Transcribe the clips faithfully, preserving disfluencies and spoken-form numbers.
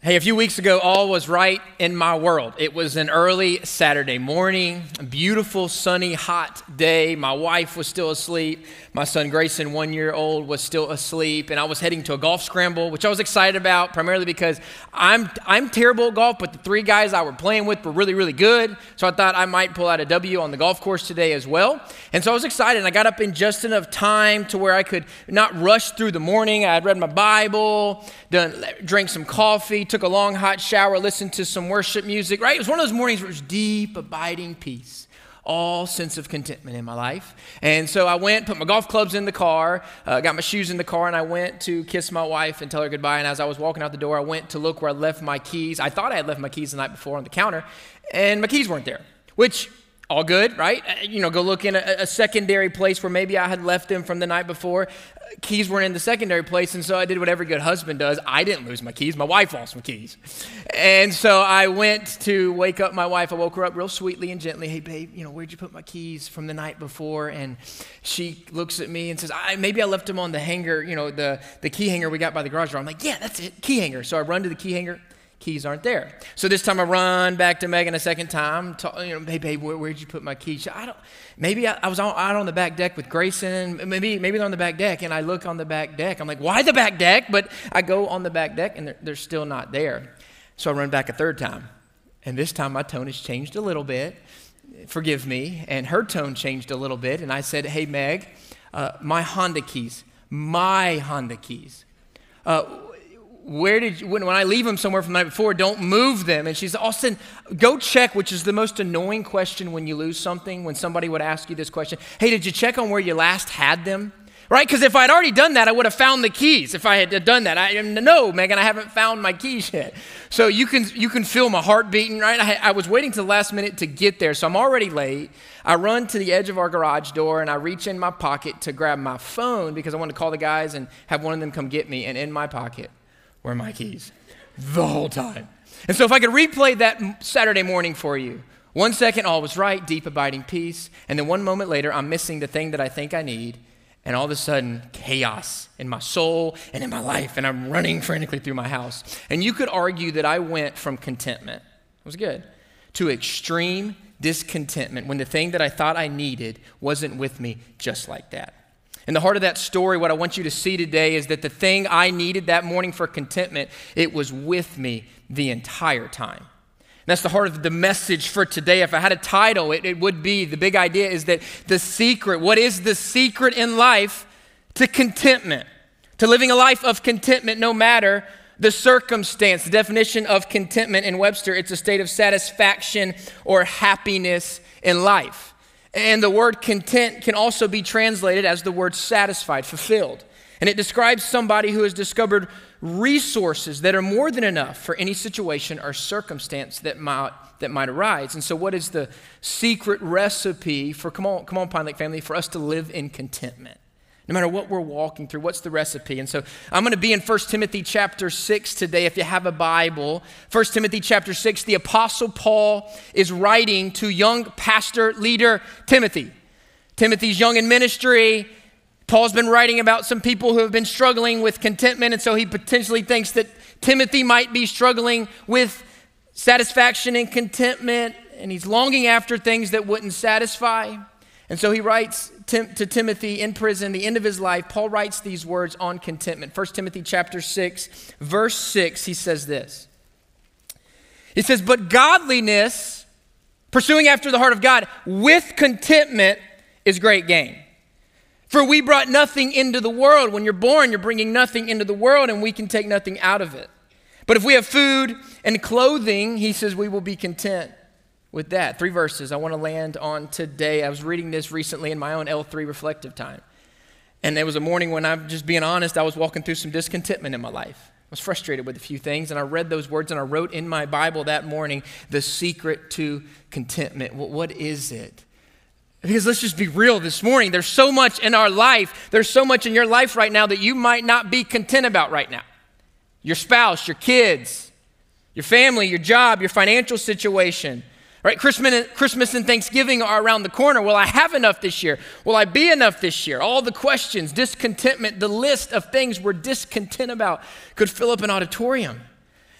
Hey, a few weeks ago, all was right in my world. It was an early Saturday morning, a beautiful, sunny, hot day. My wife was still asleep. My son Grayson, one year old, was still asleep. And I was heading to a golf scramble, which I was excited about, primarily because I'm I'm terrible at golf, but the three guys I were playing with were really, really good. So I thought I might pull out a W on the golf course today as well. And so I was excited. And I got up in just enough time to where I could not rush through the morning. I had read my Bible, done, drank some coffee, took a long hot shower, listened to some worship music, right? It was one of those mornings where it was deep, abiding peace, all sense of contentment in my life. And so I went, put my golf clubs in the car, uh, got my shoes in the car, and I went to kiss my wife and tell her goodbye. And as I was walking out the door, I went to look where I left my keys. I thought I had left my keys the night before on the counter, and my keys weren't there, which all good, right? You know, go look in a, a secondary place where maybe I had left them from the night before. Keys weren't in the secondary place, and so I did what every good husband does. I didn't lose my keys. My wife lost my keys. And so I went to wake up my wife. I woke her up real sweetly and gently. Hey, babe, you know, where'd you put my keys from the night before? And she looks at me and says, I, maybe I left them on the hanger, you know, the, the key hanger we got by the garage door. I'm like, yeah, that's it, key hanger. So I run to the key hanger. Keys aren't there. So this time I run back to Megan a second time. Talk, you know, hey, babe, where, where'd you put my keys? She, I don't. Maybe I, I was on, out on the back deck with Grayson. Maybe maybe they're on the back deck, and I look on the back deck. I'm like, why the back deck? But I go on the back deck, and they're, they're still not there. So I run back a third time, and this time my tone has changed a little bit. Forgive me. And her tone changed a little bit, and I said, hey, Meg, uh, my Honda keys, my Honda keys. Uh, Where did you, when, when I leave them somewhere from the night before, don't move them. And she said, Austin, go check, which is the most annoying question when you lose something, when somebody would ask you this question. Hey, did you check on where you last had them? Right? Because if I'd already done that, I would have found the keys. If I had done that, I no, Megan, I haven't found my keys yet. So you can you can feel my heart beating, right? I, I was waiting to the last minute to get there, so I'm already late. I run to the edge of our garage door, and I reach in my pocket to grab my phone because I wanted to call the guys and have one of them come get me. And in my pocket were my keys the whole time. And so if I could replay that Saturday morning for you, one second, all was right, deep abiding peace, and then one moment later, I'm missing the thing that I think I need, and all of a sudden, chaos in my soul and in my life, and I'm running frantically through my house. And you could argue that I went from contentment, it was good, to extreme discontentment when the thing that I thought I needed wasn't with me just like that. In the heart of that story, what I want you to see today is that the thing I needed that morning for contentment, it was with me the entire time. And that's the heart of the message for today. If I had a title, it, it would be, the big idea is that the secret, what is the secret in life to contentment? To living a life of contentment no matter the circumstance. The definition of contentment in Webster, it's a state of satisfaction or happiness in life. And the word content can also be translated as the word satisfied, fulfilled. And it describes somebody who has discovered resources that are more than enough for any situation or circumstance that might, that might arise. And so what is the secret recipe for, come on, come on, Pine Lake family, for us to live in contentment? No matter what we're walking through, what's the recipe? And so I'm going to be in First Timothy chapter six today. If you have a Bible, First Timothy chapter six, the Apostle Paul is writing to young pastor leader Timothy. Timothy's young in ministry. Paul's been writing about some people who have been struggling with contentment, and so he potentially thinks that Timothy might be struggling with satisfaction and contentment, and he's longing after things that wouldn't satisfy. And so he writes Tim, to Timothy in prison, the end of his life, Paul writes these words on contentment. First Timothy chapter six, verse six, he says this. He says, but godliness, pursuing after the heart of God, with contentment is great gain. For we brought nothing into the world. When you're born, you're bringing nothing into the world, and we can take nothing out of it. But if we have food and clothing, he says, we will be content with that. Three verses I want to land on today. I was reading this recently in my own L three reflective time. And there was a morning when, I'm just being honest, I was walking through some discontentment in my life. I was frustrated with a few things, and I read those words, and I wrote in my Bible that morning, the secret to contentment. Well, what is it? Because let's just be real this morning. There's so much in our life. There's so much in your life right now that you might not be content about right now. Your spouse, your kids, your family, your job, your financial situation. Right? Christmas, Christmas and Thanksgiving are around the corner. Will I have enough this year? Will I be enough this year? All the questions, discontentment, the list of things we're discontent about could fill up an auditorium.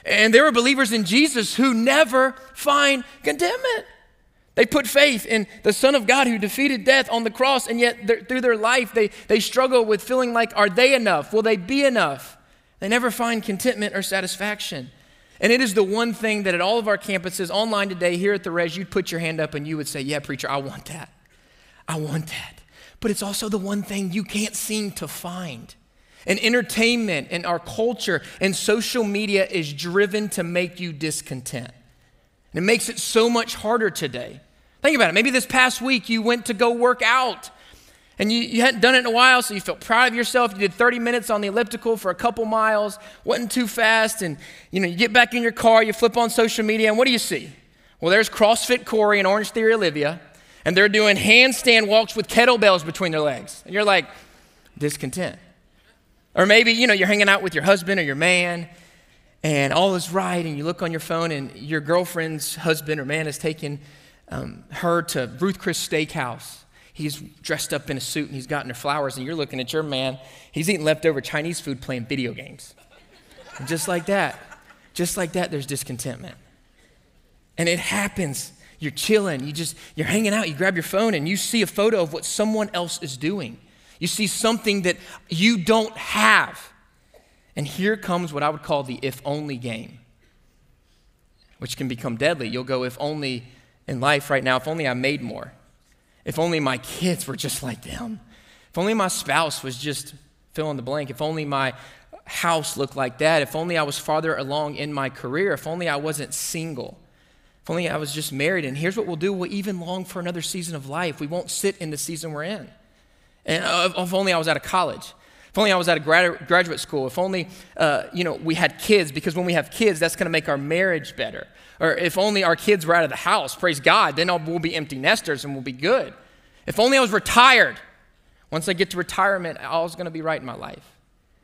And there are believers in Jesus who never find contentment. They put faith in the Son of God who defeated death on the cross, and yet through their life, they, they struggle with feeling like, are they enough? Will they be enough? They never find contentment or satisfaction. And it is the one thing that at all of our campuses, online today, here at the Res, you'd put your hand up and you would say, yeah, preacher, I want that. I want that. But it's also the one thing you can't seem to find. And entertainment and our culture and social media is driven to make you discontent. And it makes it so much harder today. Think about it. Maybe this past week you went to go work out and you, you hadn't done it in a while, so you felt proud of yourself. You did thirty minutes on the elliptical for a couple miles, wasn't too fast, and you know, you get back in your car, you flip on social media, and what do you see? Well, there's CrossFit Corey and Orange Theory Olivia, and they're doing handstand walks with kettlebells between their legs. And you're like, discontent. Or maybe, you know, you're hanging out with your husband or your man, and all is right, and you look on your phone, and your girlfriend's husband or man has taken um, her to Ruth Chris Steakhouse. He's dressed up in a suit, and he's gotten her flowers, and you're looking at your man. He's eating leftover Chinese food playing video games. And just like that, just like that, there's discontentment. And it happens. You're chilling. You just, you're hanging out. You grab your phone, and you see a photo of what someone else is doing. You see something that you don't have. And here comes what I would call the if only game, which can become deadly. You'll go, if only in life right now, if only I made more. If only my kids were just like them. If only my spouse was just fill in the blank. If only my house looked like that. If only I was farther along in my career. If only I wasn't single. If only I was just married. And here's what we'll do. We'll even long for another season of life. We won't sit in the season we're in. And uh, if only I was out of college. If only I was at a grad- graduate school. If only, uh, you know, we had kids, because when we have kids, that's going to make our marriage better. Or if only our kids were out of the house, praise God, then we'll be empty nesters and we'll be good. If only I was retired. Once I get to retirement, all's going to be right in my life.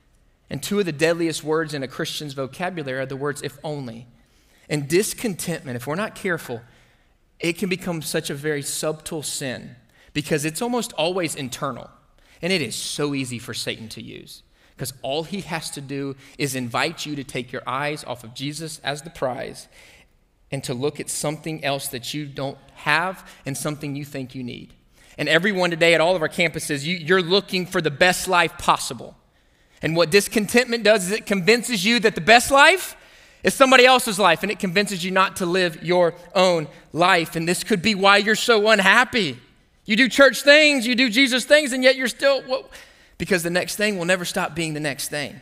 And two of the deadliest words in a Christian's vocabulary are the words if only. And discontentment, if we're not careful, it can become such a very subtle sin because it's almost always internal. And it is so easy for Satan to use because all he has to do is invite you to take your eyes off of Jesus as the prize and to look at something else that you don't have and something you think you need. And everyone today at all of our campuses, you, you're looking for the best life possible. And what discontentment does is it convinces you that the best life is somebody else's life, and it convinces you not to live your own life. And this could be why you're so unhappy. You do church things, you do Jesus things, and yet you're still, well, because the next thing will never stop being the next thing.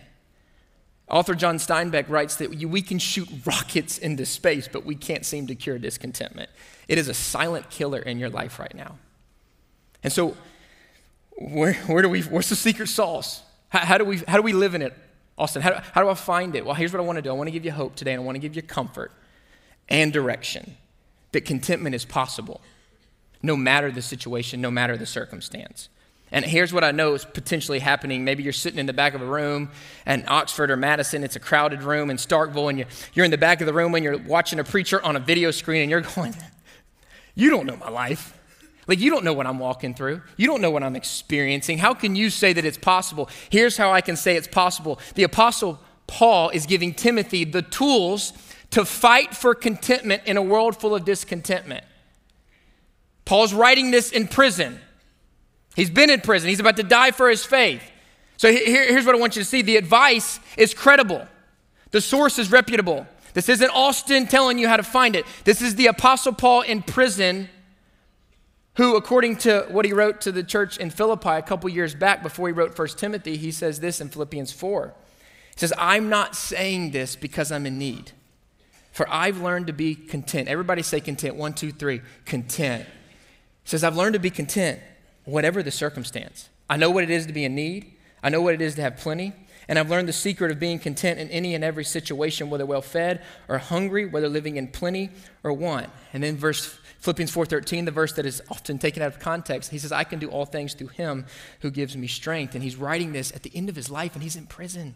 Author John Steinbeck writes that we can shoot rockets into space, but we can't seem to cure discontentment. It is a silent killer in your life right now. And so, where, where do we? What's the secret sauce? How, how do we? How do we live in it, Austin? How, how do I find it? Well, here's what I want to do. I want to give you hope today, and I want to give you comfort and direction that contentment is possible, no matter the situation, no matter the circumstance. And here's what I know is potentially happening. Maybe you're sitting in the back of a room in Oxford or Madison. It's a crowded room in Starkville, and you're, you're in the back of the room and you're watching a preacher on a video screen, and you're going, you don't know my life. Like, you don't know what I'm walking through. You don't know what I'm experiencing. How can you say that it's possible? Here's how I can say it's possible. The Apostle Paul is giving Timothy the tools to fight for contentment in a world full of discontentment. Paul's writing this in prison. He's been in prison. He's about to die for his faith. So here, here's what I want you to see. The advice is credible. The source is reputable. This isn't Austin telling you how to find it. This is the Apostle Paul in prison who, according to what he wrote to the church in Philippi a couple years back before he wrote First Timothy, he says this in Philippians four. He says, I'm not saying this because I'm in need, for I've learned to be content. Everybody say content. One, two, three. Content. He says, I've learned to be content, whatever the circumstance. I know what it is to be in need. I know what it is to have plenty. And I've learned the secret of being content in any and every situation, whether well-fed or hungry, whether living in plenty or want. And then verse Philippians four thirteen, the verse that is often taken out of context, he says, I can do all things through him who gives me strength. And he's writing this at the end of his life, and he's in prison.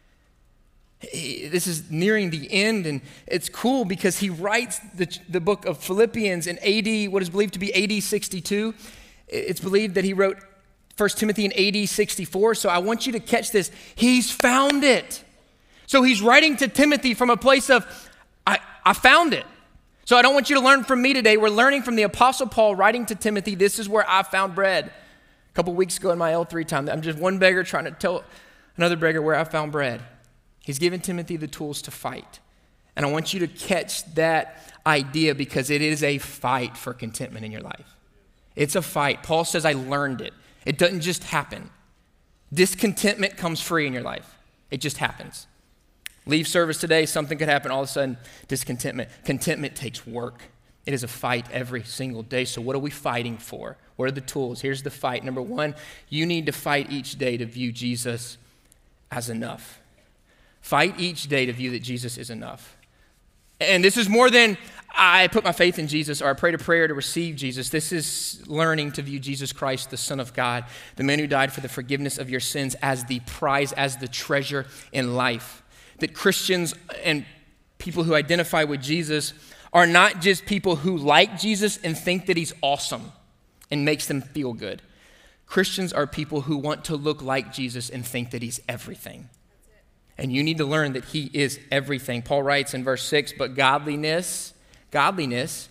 He, this is nearing the end, and it's cool because he writes the, the book of Philippians in A D, what is believed to be A D sixty-two. It's believed that he wrote First Timothy in A D sixty-four, so I want you to catch this. He's found it. So he's writing to Timothy from a place of, I, I found it. So I don't want you to learn from me today. We're learning from the Apostle Paul writing to Timothy, this is where I found bread. A couple weeks ago in my L three time, I'm just one beggar trying to tell another beggar where I found bread. He's given Timothy the tools to fight. And I want you to catch that idea because it is a fight for contentment in your life. It's a fight. Paul says, I learned it. It doesn't just happen. Discontentment comes free in your life. It just happens. Leave service today, something could happen, all of a sudden, discontentment. Contentment takes work. It is a fight every single day. So what are we fighting for? What are the tools? Here's the fight. Number one, you need to fight each day to view Jesus as enough. Fight each day to view that Jesus is enough. And this is more than I put my faith in Jesus or I prayed a prayer to receive Jesus. This is learning to view Jesus Christ, the Son of God, the man who died for the forgiveness of your sins as the prize, as the treasure in life. That Christians and people who identify with Jesus are not just people who like Jesus and think that he's awesome and makes them feel good. Christians are people who want to look like Jesus and think that he's everything. And you need to learn that he is everything. Paul writes in verse six, but godliness, godliness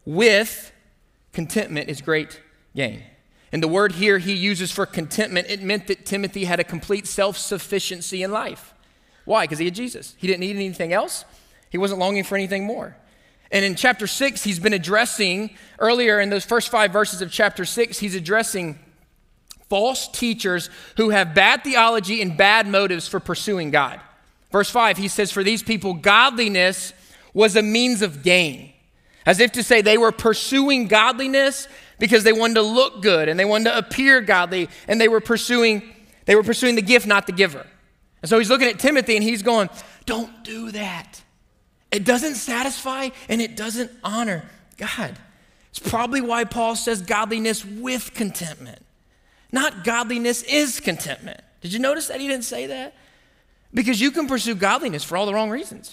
with contentment is great gain. And the word here he uses for contentment, it meant that Timothy had a complete self-sufficiency in life. Why? Because he had Jesus. He didn't need anything else. He wasn't longing for anything more. And in chapter six, he's been addressing, earlier in those first five verses of chapter six, he's addressing false teachers who have bad theology and bad motives for pursuing God. Verse five, he says, for these people, godliness was a means of gain. As if to say they were pursuing godliness because they wanted to look good and they wanted to appear godly and they were pursuing, they were pursuing the gift, not the giver. And so he's looking at Timothy and he's going, don't do that. It doesn't satisfy and it doesn't honor God. It's probably why Paul says godliness with contentment. Not godliness is contentment. Did you notice that he didn't say that? Because you can pursue godliness for all the wrong reasons.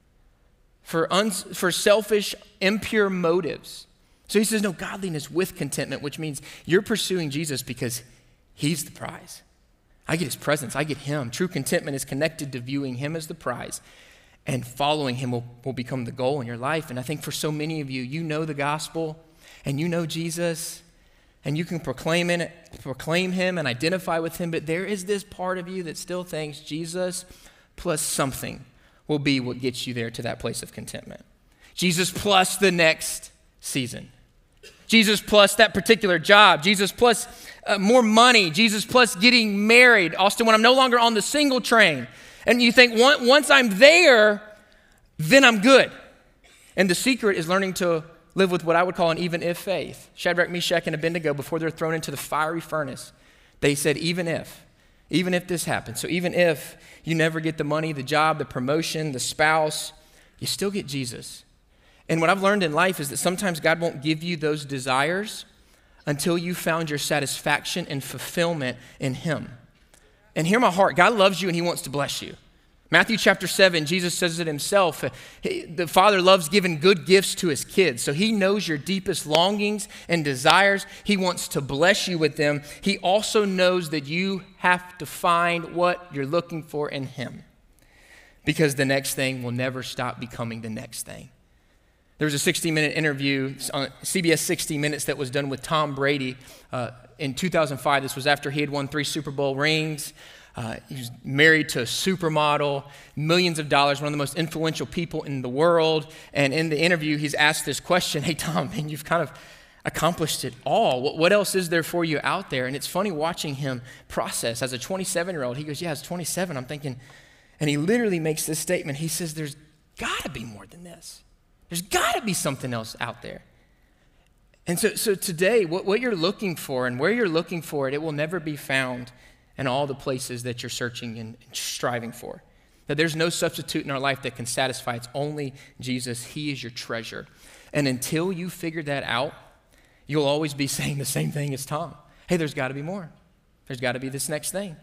For, uns- for selfish, impure motives. So he says, no, godliness with contentment, which means you're pursuing Jesus because he's the prize. I get his presence. I get him. True contentment is connected to viewing him as the prize. And following him will, will become the goal in your life. And I think for so many of you, you know the gospel and you know Jesus and you can proclaim it, proclaim him and identify with him, but there is this part of you that still thinks Jesus plus something will be what gets you there to that place of contentment. Jesus plus the next season. Jesus plus that particular job. Jesus plus uh, more money. Jesus plus getting married. Austin, when I'm no longer on the single train. And you think, once I'm there, then I'm good. And the secret is learning to live with what I would call an even if faith. Shadrach, Meshach, and Abednego, before they're thrown into the fiery furnace, they said, even if, even if this happens. So even if you never get the money, the job, the promotion, the spouse, you still get Jesus. And what I've learned in life is that sometimes God won't give you those desires until you found your satisfaction and fulfillment in him. And hear my heart, God loves you and he wants to bless you. Matthew chapter seven, Jesus says it himself. He, the Father loves giving good gifts to his kids. So he knows your deepest longings and desires. He wants to bless you with them. He also knows that you have to find what you're looking for in him. Because the next thing will never stop becoming the next thing. There was a sixty-minute interview on C B S sixty minutes that was done with Tom Brady uh, in two thousand five. This was after he had won three Super Bowl rings. Uh, he was married to a supermodel, millions of dollars, one of the most influential people in the world. And in the interview, he's asked this question, hey, Tom, man, you've kind of accomplished it all. What, what else is there for you out there? And it's funny watching him process. As a twenty-seven-year-old, he goes, yeah, I was twenty-seven. I'm thinking, and he literally makes this statement. He says, there's got to be more than this. There's got to be something else out there. And so, so today, what, what you're looking for and where you're looking for it, it will never be found in all the places that you're searching and striving for. That there's no substitute in our life that can satisfy. It's only Jesus. He is your treasure. And until you figure that out, you'll always be saying the same thing as Tom. Hey, there's got to be more. There's got to be this next thing.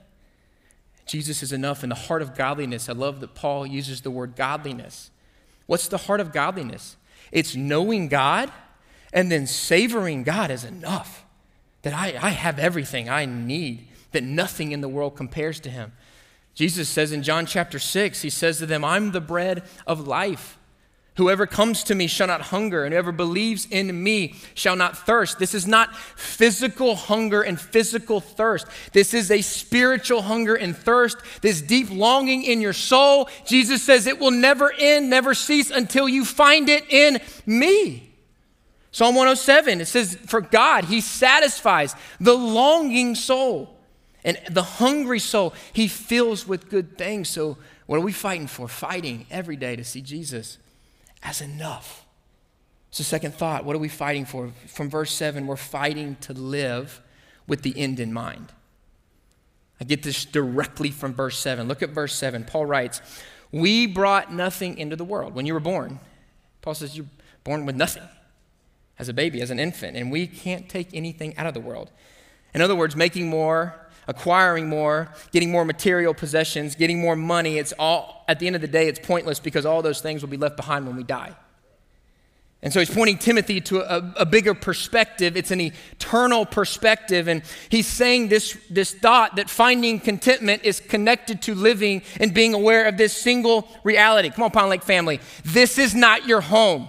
Jesus is enough. In the heart of godliness, I love that Paul uses the word godliness. What's the heart of godliness? It's knowing God and then savoring God as enough. That I, I have everything I need. That nothing in the world compares to him. Jesus says in John chapter six, he says to them, I'm the bread of life. Whoever comes to me shall not hunger, and whoever believes in me shall not thirst. This is not physical hunger and physical thirst. This is a spiritual hunger and thirst, this deep longing in your soul. Jesus says it will never end, never cease until you find it in me. Psalm one oh seven, it says, for God, he satisfies the longing soul. And the hungry soul, he fills with good things. So what are we fighting for? Fighting every day to see Jesus as enough. So second thought, what are we fighting for? From verse seven, we're fighting to live with the end in mind. I get this directly from verse seven. Look at verse seven. Paul writes, we brought nothing into the world. When you were born, Paul says you're born with nothing as a baby, as an infant, and we can't take anything out of the world. In other words, making more, acquiring more, getting more material possessions, getting more money, it's all, at the end of the day, it's pointless because all those things will be left behind when we die. And so he's pointing Timothy to a, a bigger perspective. It's an eternal perspective. And he's saying this, this thought that finding contentment is connected to living and being aware of this single reality. Come on, Pond Lake family. This is not your home.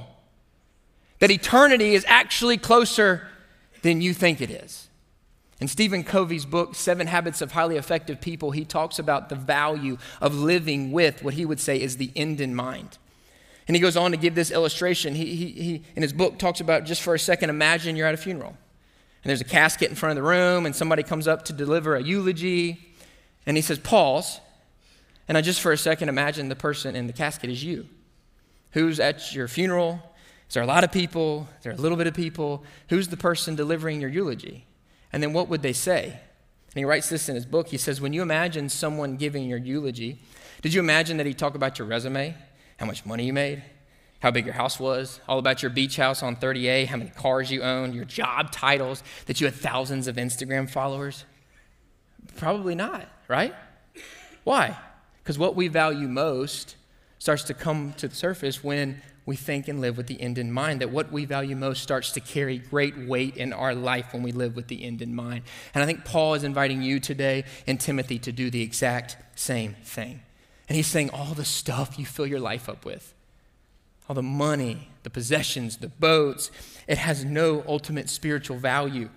That eternity is actually closer than you think it is. In Stephen Covey's book, Seven Habits of Highly Effective People, he talks about the value of living with what he would say is the end in mind. And he goes on to give this illustration. He, he, he, in his book, talks about, just for a second, imagine you're at a funeral. And there's a casket in front of the room, and somebody comes up to deliver a eulogy. And he says, pause. And I just for a second imagine the person in the casket is you. Who's at your funeral? Is there a lot of people? Is there a little bit of people? Who's the person delivering your eulogy? And then what would they say? And he writes this in his book. He says, when you imagine someone giving your eulogy, did you imagine that he'd talk about your resume, how much money you made, how big your house was, all about your beach house on thirty A, how many cars you owned, your job titles, that you had thousands of Instagram followers? Probably not, right? Why? Because what we value most starts to come to the surface when we think and live with the end in mind, that what we value most starts to carry great weight in our life when we live with the end in mind. And I think Paul is inviting you today and Timothy to do the exact same thing. And he's saying all the stuff you fill your life up with, all the money, the possessions, the boats, it has no ultimate spiritual value.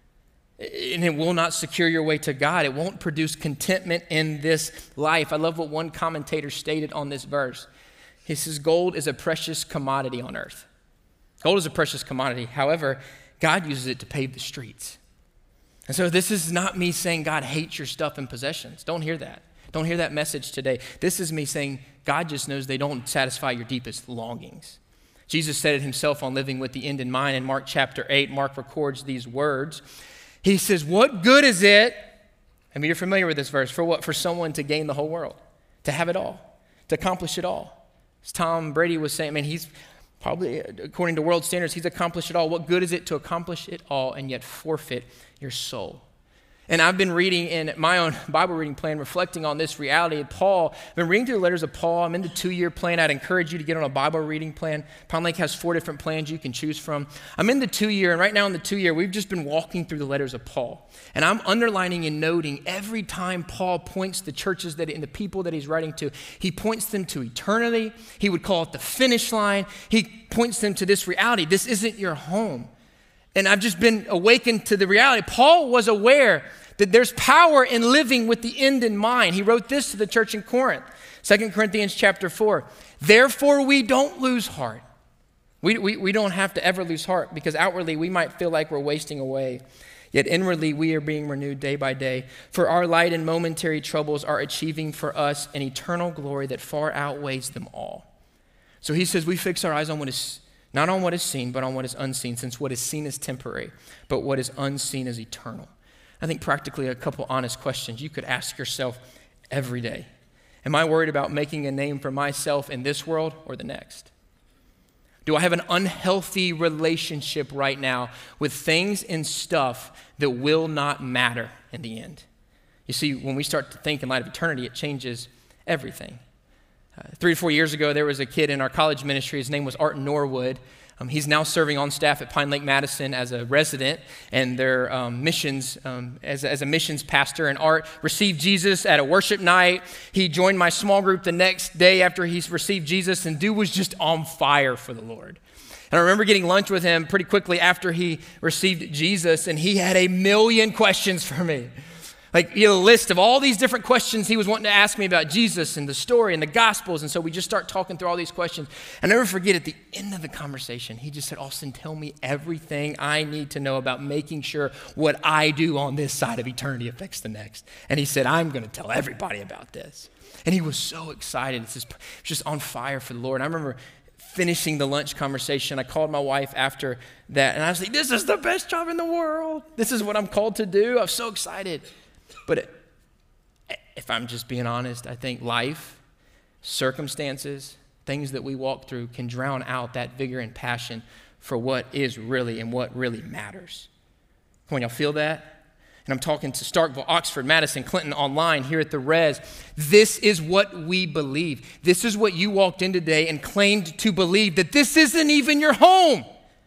And it will not secure your way to God. It won't produce contentment in this life. I love what one commentator stated on this verse. He says, gold is a precious commodity on earth. Gold is a precious commodity. However, God uses it to pave the streets. And so this is not me saying God hates your stuff and possessions. Don't hear that. Don't hear that message today. This is me saying God just knows they don't satisfy your deepest longings. Jesus said it himself on living with the end in mind. In Mark chapter eight, Mark records these words. He says, what good is it, I mean, you're familiar with this verse, for what? For someone to gain the whole world, to have it all, to accomplish it all. As Tom Brady was saying, man, he's probably, according to world standards, he's accomplished it all. What good is it to accomplish it all and yet forfeit your soul? And I've been reading in my own Bible reading plan, reflecting on this reality. Paul, I've been reading through the letters of Paul. I'm in the two-year plan. I'd encourage you to get on a Bible reading plan. Pond Lake has four different plans you can choose from. I'm in the two-year, and right now in the two-year, we've just been walking through the letters of Paul. And I'm underlining and noting every time Paul points the churches that and the people that he's writing to, he points them to eternity. He would call it the finish line. He points them to this reality. This isn't your home. And I've just been awakened to the reality. Paul was aware that there's power in living with the end in mind. He wrote this to the church in Corinth, Second Corinthians chapter four. Therefore, we don't lose heart. We, we, we don't have to ever lose heart because outwardly we might feel like we're wasting away. Yet inwardly we are being renewed day by day. For our light and momentary troubles are achieving for us an eternal glory that far outweighs them all. So he says we fix our eyes on what is, not on what is seen, but on what is unseen, since what is seen is temporary, but what is unseen is eternal. I think practically a couple honest questions you could ask yourself every day. Am I worried about making a name for myself in this world or the next? Do I have an unhealthy relationship right now with things and stuff that will not matter in the end? You see, when we start to think in light of eternity, it changes everything. Uh, three to four years ago, there was a kid in our college ministry. His name was Art Norwood. Um, he's now serving on staff at Pine Lake Madison as a resident and their um, missions, um, as, as a missions pastor. And Art received Jesus at a worship night. He joined my small group the next day after he received Jesus, and dude was just on fire for the Lord. And I remember getting lunch with him pretty quickly after he received Jesus, and he had a million questions for me. Like, he had a list of all these different questions he was wanting to ask me about Jesus and the story and the Gospels. And so we just start talking through all these questions. I'll never forget, at the end of the conversation, he just said, Austin, tell me everything I need to know about making sure what I do on this side of eternity affects the next. And he said, I'm going to tell everybody about this. And he was so excited. It's just, it was just on fire for the Lord. And I remember finishing the lunch conversation. I called my wife after that, and I was like, this is the best job in the world. This is what I'm called to do. I was so excited. But it, if I'm just being honest, I think life, circumstances, things that we walk through can drown out that vigor and passion for what is really and what really matters. Come on, y'all feel that? And I'm talking to Starkville, Oxford, Madison, Clinton online here at the Res. This is what we believe. This is what you walked in today and claimed to believe, that this isn't even your home.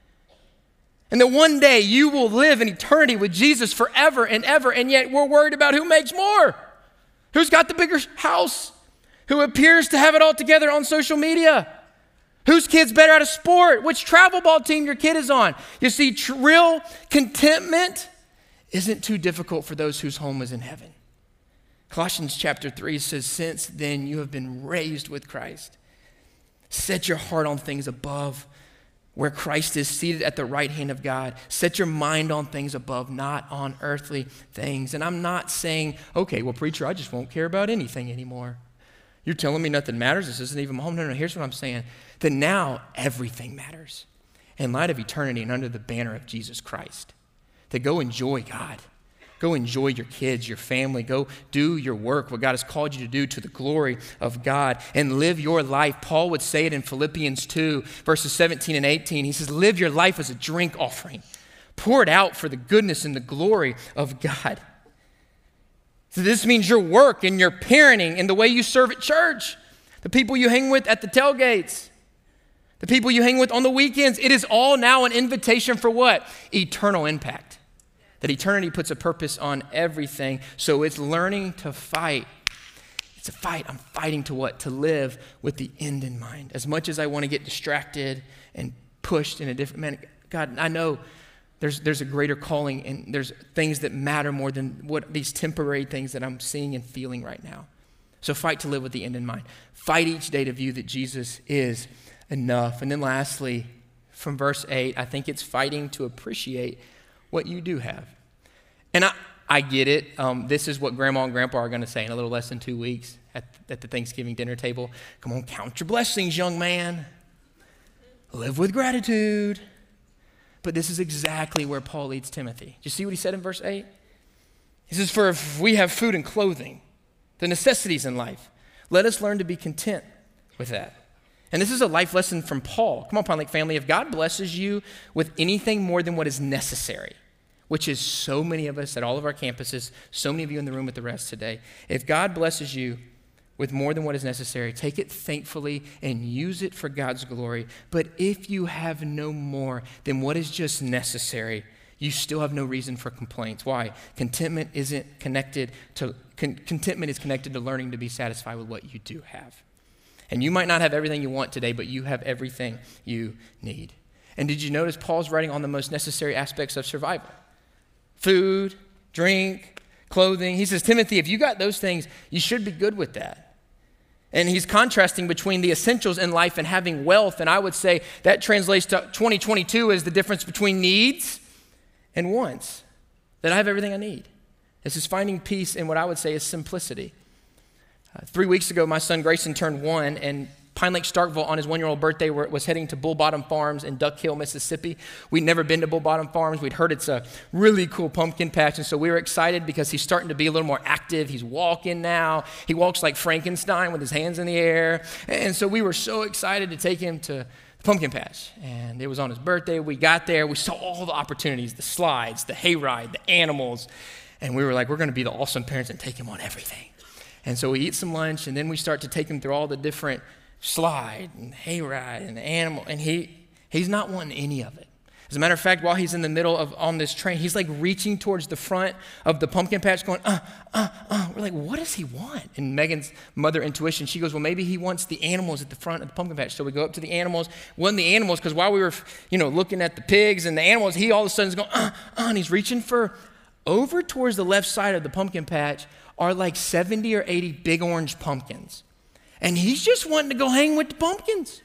And that one day you will live in eternity with Jesus forever and ever, and yet we're worried about who makes more, who's got the bigger house, who appears to have it all together on social media, whose kid's better at a sport, which travel ball team your kid is on. You see, tr- real contentment isn't too difficult for those whose home is in heaven. Colossians chapter three says, since then you have been raised with Christ. Set your heart on things above, where Christ is seated at the right hand of God. Set your mind on things above, not on earthly things. And I'm not saying, okay, well, preacher, I just won't care about anything anymore. You're telling me nothing matters? This isn't even my home? No, no, here's what I'm saying. That now everything matters in light of eternity and under the banner of Jesus Christ. To go enjoy God. Go enjoy your kids, your family. Go do your work, what God has called you to do to the glory of God, and live your life. Paul would say it in Philippians two, verses seventeen and eighteen. He says, live your life as a drink offering. Pour it out for the goodness and the glory of God. So this means your work and your parenting and the way you serve at church, the people you hang with at the tailgates, the people you hang with on the weekends. It is all now an invitation for what? Eternal impact. That eternity puts a purpose on everything. So it's learning to fight. It's a fight. I'm fighting to what? To live with the end in mind. As much as I want to get distracted and pushed in a different man, God, I know there's there's a greater calling, and there's things that matter more than what these temporary things that I'm seeing and feeling right now. So fight to live with the end in mind. Fight each day to view that Jesus is enough. And then lastly, from verse eight, I think it's fighting to appreciate what you do have. And I, I get it. Um, this is what Grandma and Grandpa are going to say in a little less than two weeks at, at the Thanksgiving dinner table. Come on, count your blessings, young man. Live with gratitude. But this is exactly where Paul leads Timothy. Do you see what he said in verse eight? He says, for if we have food and clothing, the necessities in life, let us learn to be content with that. And this is a life lesson from Paul. Come on, Pine Lake family. If God blesses you with anything more than what is necessary, which is so many of us at all of our campuses, so many of you in the room at the Rest today, if God blesses you with more than what is necessary, take it thankfully and use it for God's glory. But if you have no more than what is just necessary, you still have no reason for complaints. Why? Contentment isn't connected to, con- contentment is connected to learning to be satisfied with what you do have. And you might not have everything you want today, but you have everything you need. And did you notice Paul's writing on the most necessary aspects of survival? Food, drink, clothing. He says, Timothy, if you got those things, you should be good with that. And he's contrasting between the essentials in life and having wealth. And I would say that translates to twenty twenty-two as the difference between needs and wants. That I have everything I need. This is finding peace in what I would say is simplicity. Uh, three weeks ago, my son Grayson turned one, and Pine Lake Starkville on his one-year-old birthday was heading to Bull Bottom Farms in Duck Hill, Mississippi. We'd never been to Bull Bottom Farms. We'd heard it's a really cool pumpkin patch, and so we were excited because he's starting to be a little more active. He's walking now. He walks like Frankenstein with his hands in the air. And so we were so excited to take him to the pumpkin patch. And it was on his birthday. We got there. We saw all the opportunities, the slides, the hayride, the animals. And we were like, we're going to be the awesome parents and take him on everything. And so we eat some lunch, and then we start to take him through all the different slide and hayride and animal, and he he's not wanting any of it. As a matter of fact, while he's in the middle of on this train, he's like reaching towards the front of the pumpkin patch going, uh, uh, uh. We're like, what does he want? And Megan's mother intuition, she goes, well, maybe he wants the animals at the front of the pumpkin patch. So we go up to the animals. One of the animals, because while we were, you know, looking at the pigs and the animals, he all of a sudden is going, uh, uh, and he's reaching for, over towards the left side of the pumpkin patch are like seventy or eighty big orange pumpkins. And he's just wanting to go hang with the pumpkins.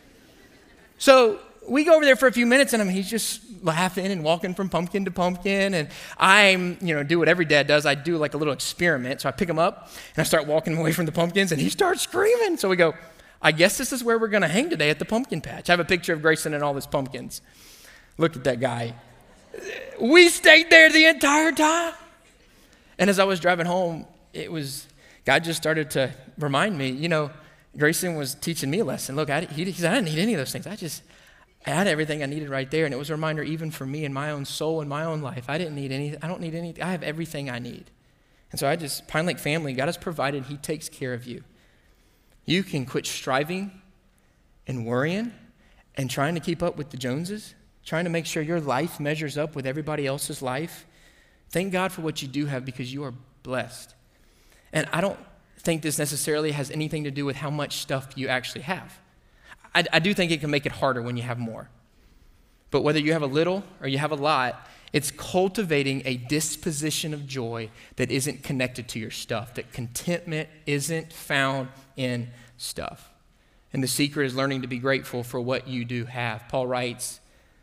So we go over there for a few minutes, and I mean, he's just laughing and walking from pumpkin to pumpkin. And I'm, you know, do what every dad does. I do like a little experiment. So I pick him up, and I start walking away from the pumpkins, and he starts screaming. So we go, I guess this is where we're going to hang today, at the pumpkin patch. I have a picture of Grayson and all his pumpkins. Look at that guy. We stayed there the entire time. And as I was driving home, it was, God just started to remind me, you know, Grayson was teaching me a lesson. Look, I, he, he said, I didn't need any of those things. I just, I had everything I needed right there. And it was a reminder even for me in my own soul, in my own life. I didn't need any, I don't need any, I have everything I need. And so I just, Pine Lake family, God has provided, he takes care of you. You can quit striving and worrying and trying to keep up with the Joneses, trying to make sure your life measures up with everybody else's life. Thank God for what you do have, because you are blessed. And I don't think this necessarily has anything to do with how much stuff you actually have. I, I do think it can make it harder when you have more. But whether you have a little or you have a lot, it's cultivating a disposition of joy that isn't connected to your stuff, that contentment isn't found in stuff. And the secret is learning to be grateful for what you do have. Paul writes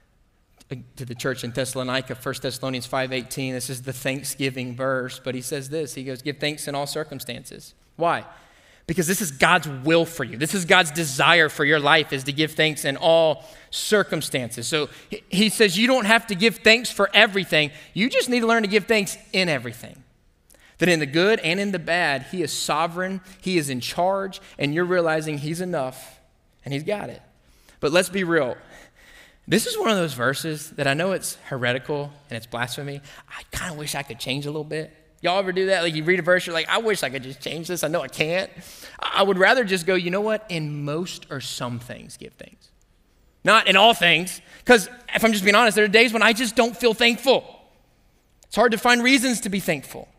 to the church in Thessalonica, First Thessalonians five eighteen, this is the Thanksgiving verse, but he says this, he goes, give thanks in all circumstances. Why? Because this is God's will for you. This is God's desire for your life, is to give thanks in all circumstances. So he says you don't have to give thanks for everything. You just need to learn to give thanks in everything. That in the good and in the bad, he is sovereign, he is in charge, and you're realizing he's enough and he's got it. But let's be real. This is one of those verses that I know it's heretical and it's blasphemy. I kind of wish I could change a little bit. Y'all ever do that? Like you read a verse, you're like, I wish I could just change this. I know I can't. I would rather just go, you know what? In most or some things, give thanks. Not in all things. Because if I'm just being honest, there are days when I just don't feel thankful. It's hard to find reasons to be thankful.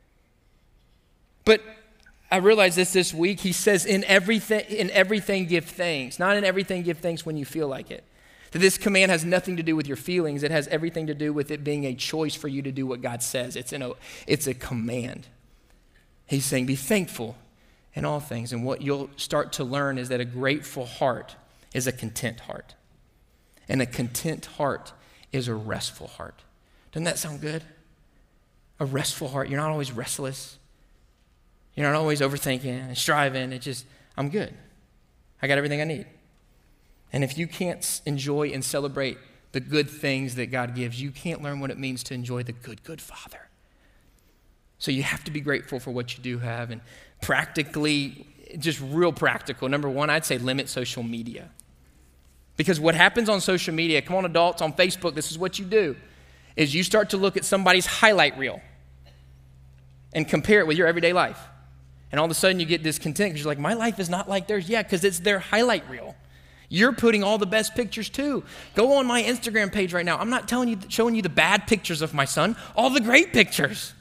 But I realized this this week. He says in everything, in everything give thanks. Not in everything give thanks when you feel like it. That this command has nothing to do with your feelings. It has everything to do with it being a choice for you to do what God says. It's, in a, it's a command. He's saying be thankful in all things. And what you'll start to learn is that a grateful heart is a content heart. And a content heart is a restful heart. Doesn't that sound good? A restful heart. You're not always restless. You're not always overthinking and striving. It's just, I'm good. I got everything I need. And if you can't enjoy and celebrate the good things that God gives, you can't learn what it means to enjoy the good, good Father. So you have to be grateful for what you do have. And practically, just real practical, number one, I'd say limit social media. Because what happens on social media, come on adults, on Facebook, this is what you do, is you start to look at somebody's highlight reel and compare it with your everyday life. And all of a sudden you get discontent because you're like, my life is not like theirs. Yeah, because it's their highlight reel. You're putting all the best pictures too. Go on my Instagram page right now. I'm not telling you, showing you the bad pictures of my son, all the great pictures.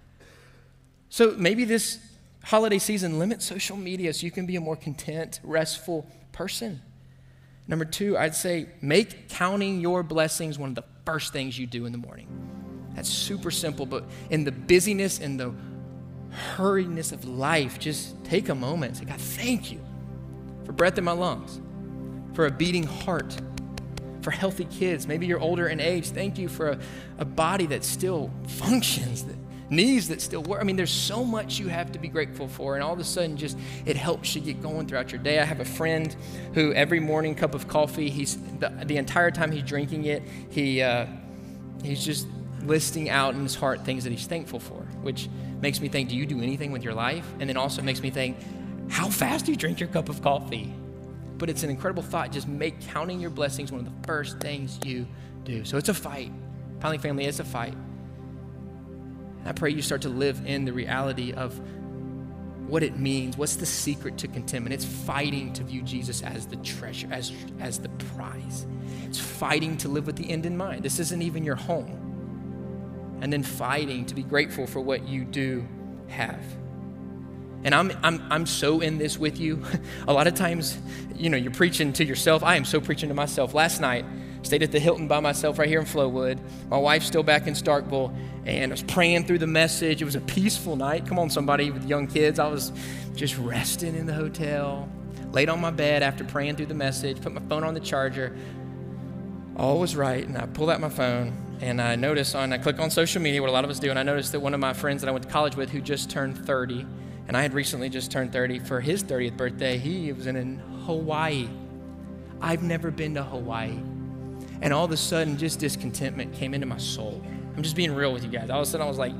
So maybe this holiday season, limit social media so you can be a more content, restful person. Number two, I'd say make counting your blessings one of the first things you do in the morning. That's super simple, but in the busyness and the hurriedness of life, just take a moment and say, God, thank you for breath in my lungs, for a beating heart, for healthy kids. Maybe you're older in age. Thank you for a, a body that still functions, that, knees that still work. I mean, there's so much you have to be grateful for, and all of a sudden just it helps you get going throughout your day. I have a friend who every morning cup of coffee, he's the, the entire time he's drinking it, he uh, he's just listing out in his heart things that he's thankful for, which makes me think, do you do anything with your life? And then also makes me think, how fast do you drink your cup of coffee? But it's an incredible thought. Just make counting your blessings one of the first things you do. So it's a fight. Pine Lake family, it's a fight. And I pray you start to live in the reality of what it means. What's the secret to contentment? It's fighting to view Jesus as the treasure, as, as the prize. It's fighting to live with the end in mind. This isn't even your home. And then fighting to be grateful for what you do have. And I'm I'm I'm so in this with you. A lot of times, you know, you're preaching to yourself. I am so preaching to myself. Last night, stayed at the Hilton by myself right here in Flowood. My wife's still back in Starkville, and I was praying through the message. It was a peaceful night. Come on, somebody with young kids. I was just resting in the hotel, laid on my bed after praying through the message, put my phone on the charger. All was right, and I pulled out my phone, and I noticed on, I click on social media, what a lot of us do, and I noticed that one of my friends that I went to college with who just turned thirty, and I had recently just turned thirty, for his thirtieth birthday, he was in, in Hawaii. I've never been to Hawaii. And all of a sudden, just discontentment came into my soul. I'm just being real with you guys. All of a sudden, I was like,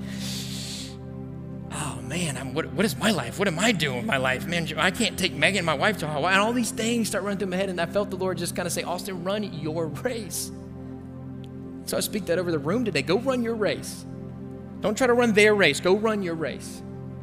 oh man, I'm, what, what is my life? What am I doing with my life? Man, I can't take Megan and my wife to Hawaii. And all these things start running through my head, and I felt the Lord just kind of say, Austin, run your race. So I speak that over the room today. Go run your race. Don't try to run their race. Go run your race.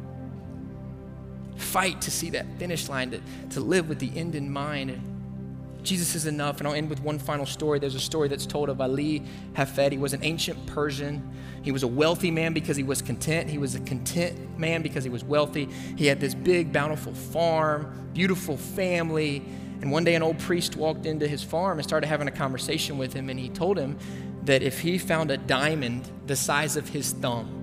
Fight to see that finish line, to, to live with the end in mind. Jesus is enough. And I'll end with one final story. There's a story that's told of Ali Hafed. He was an ancient Persian. He was a wealthy man because he was content. He was a content man because he was wealthy. He had this big, bountiful farm, beautiful family. And one day an old priest walked into his farm and started having a conversation with him. And he told him that if he found a diamond the size of his thumb,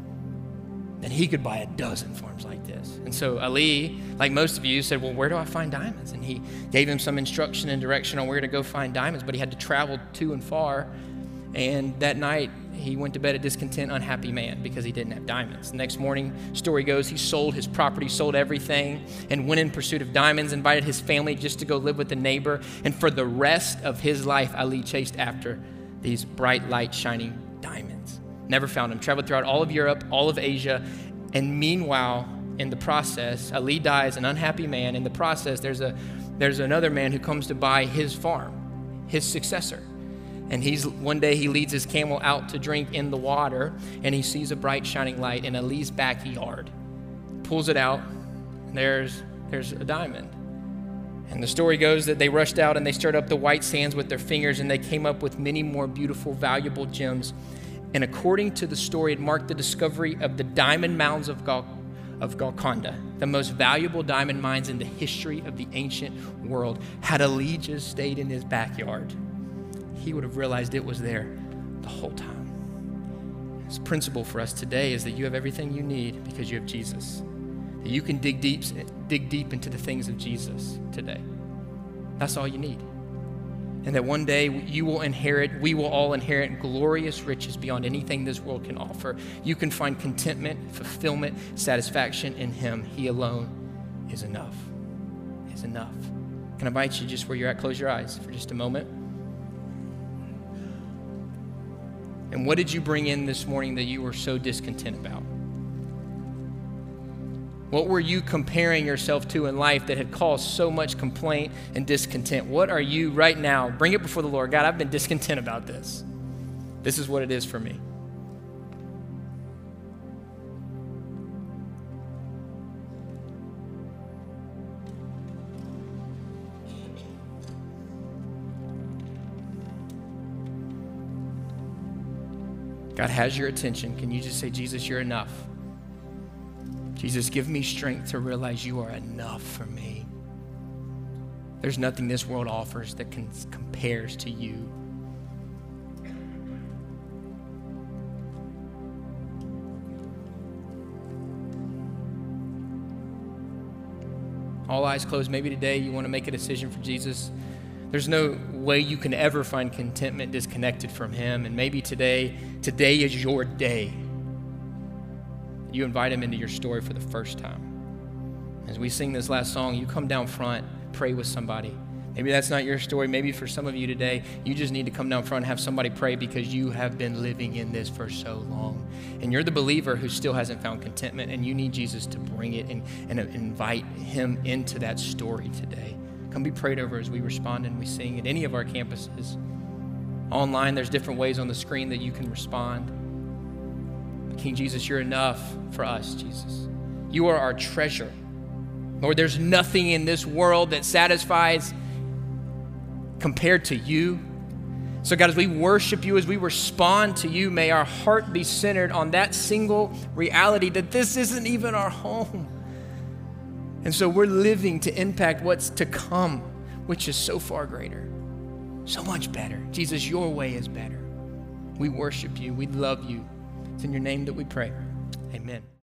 then he could buy a dozen farms like this. And so Ali, like most of you, said, well, where do I find diamonds? And he gave him some instruction and direction on where to go find diamonds, but he had to travel to and far. And that night, he went to bed a discontent, unhappy man because he didn't have diamonds. The next morning, story goes, he sold his property, sold everything, and went in pursuit of diamonds, invited his family just to go live with a neighbor. And for the rest of his life, Ali chased after these bright light shining diamonds. Never found them. Traveled throughout all of Europe, all of Asia. And meanwhile, in the process, Ali dies an unhappy man. In the process, there's a there's another man who comes to buy his farm, his successor. And he's one day he leads his camel out to drink in the water, and he sees a bright shining light in Ali's backyard. Pulls it out, and there's there's a diamond. And the story goes that they rushed out and they stirred up the white sands with their fingers, and they came up with many more beautiful, valuable gems. And according to the story, it marked the discovery of the diamond mounds of, Gal- of Golconda, the most valuable diamond mines in the history of the ancient world. Had Ali just stayed in his backyard, he would have realized it was there the whole time. This principle for us today is that you have everything you need because you have Jesus. That you can dig deep, dig deep into the things of Jesus today. That's all you need. And that one day you will inherit, we will all inherit glorious riches beyond anything this world can offer. You can find contentment, fulfillment, satisfaction in Him. He alone is enough. Is enough. Can I invite you just where you're at, close your eyes for just a moment. And what did you bring in this morning that you were so discontent about? What were you comparing yourself to in life that had caused so much complaint and discontent? What are you right now? Bring it before the Lord. God, I've been discontent about this. This is what it is for me. God has your attention. Can you just say, Jesus, you're enough? Jesus, give me strength to realize you are enough for me. There's nothing this world offers that can, compares to you. All eyes closed. Maybe today you want to make a decision for Jesus. There's no way you can ever find contentment disconnected from Him. And maybe today, today is your day. You invite Him into your story for the first time. As we sing this last song, you come down front, pray with somebody. Maybe that's not your story. Maybe for some of you today, you just need to come down front and have somebody pray because you have been living in this for so long. And you're the believer who still hasn't found contentment, and you need Jesus to bring it and, and invite Him into that story today. Come be prayed over as we respond and we sing at any of our campuses. Online, there's different ways on the screen that you can respond. King Jesus, you're enough for us, Jesus. You are our treasure. Lord, there's nothing in this world that satisfies compared to you. So God, as we worship you, as we respond to you, may our heart be centered on that single reality that this isn't even our home. And so we're living to impact what's to come, which is so far greater, so much better. Jesus, your way is better. We worship you. We love you. It's in your name that we pray. Amen.